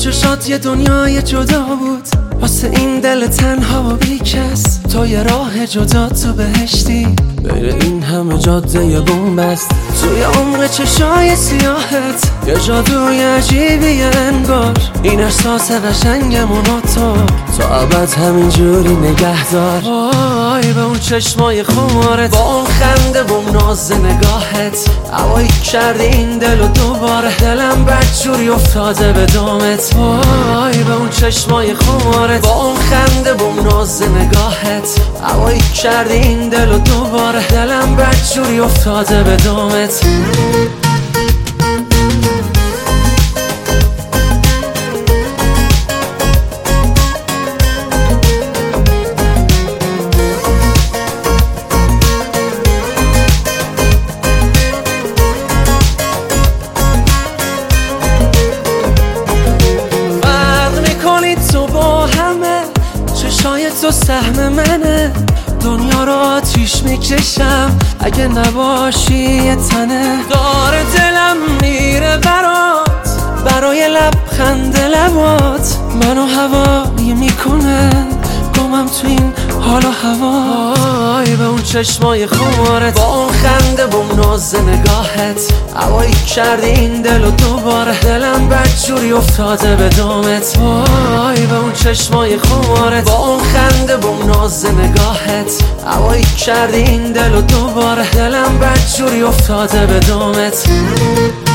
چشات یه دنیای جدا بود، واسه این دل تنها و بیکس. تو یه راه جدا تو بهشتی، بین این همه جاده بومبست. توی عمق چشای سیاهت یه جادوی عجیبی انگار. این احساس قشنگمون تو ابد همینجوری نگه دار. وای به اون چشمای خمارت، با اون خنده و اون ناز نگاهت، هوایی کردی این دل و دوباره دلم بدجوری افتاده به دامت. وای به اون چشمای خمارت، با اون خنده و اون ناز نگاهت، هوایی کردی این دل و دوباره دلم بدجوری افتاده به دامت. چشای تو سهم منه، دنیا رو آتیش میکشم اگه نباشی یه تنه. داره دلم میره برات، برای لبخند لبات منو هوایی میکنه، گمم تو این حال و هوا. وای به اون چشمای خمارت، با اون خنده و اون ناز نگاهت، هوایی کردی این دل و دوباره دلم بدجوری افتاده به دامت. وای به اون چشمای خمارت، با اون خنده و اون ناز نگاهت، هوایی کردی این دل و دوباره دلم بدجوری افتاده به دامت.